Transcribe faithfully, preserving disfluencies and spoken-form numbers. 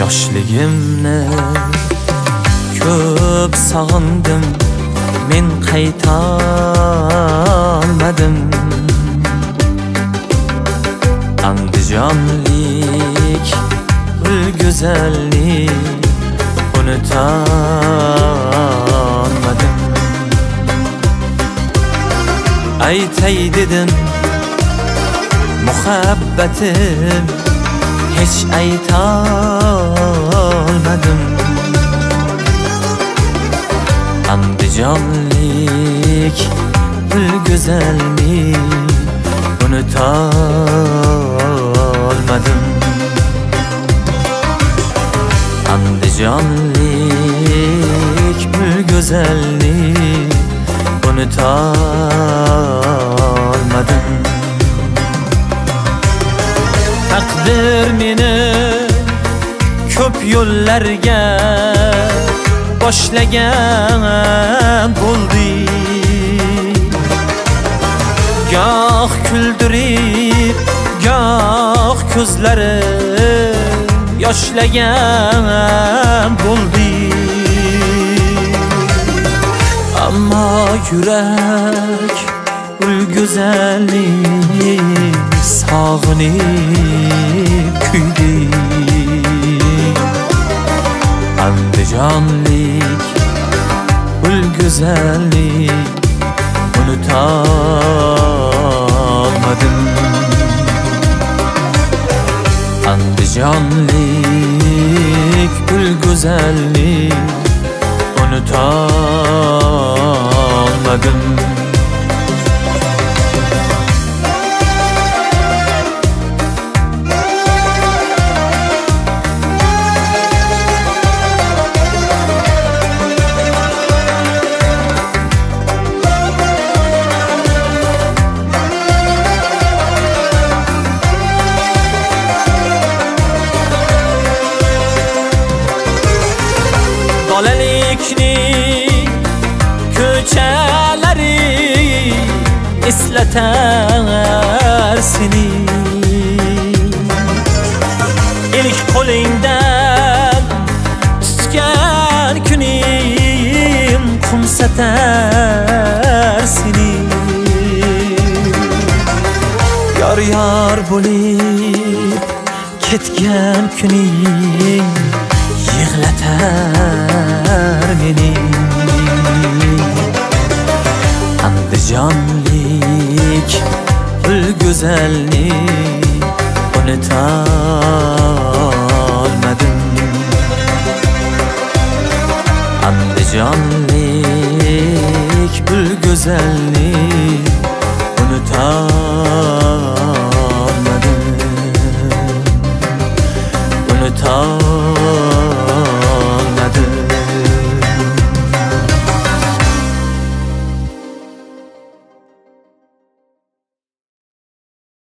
Yoshligimni ko'p sog'indim, men qayta olmadim. Andijonlik gul go'zallik unuta olmadim. Aytay dedim muhabbatim, hiç ayta olmadim. Andijonlik gul go'zallik unuta olmadim. Andijonlik gul go'zallik unuta olmadim. Taqdir meni ko'p yo'llarga boshlagan bo'ldi. Goh kuldirib, goh ko'zlari yoshlagan bo'ldi. Ammo yurak ul go'zallik sog'inib kuydi. Andijonlik ul go'zallik unuta olmadim. Andijonlik ul go'zallik unuta olmadim. Bolalikning ko'chalari eslatar seni. İlk qo'lingdan tutgan kunim qumsatar seni. Yor yor bo'lib ketgan kuning yig'latar meni. Andijonlik gul go'zallik unuta olmadim. Andijonlik gul go'zallik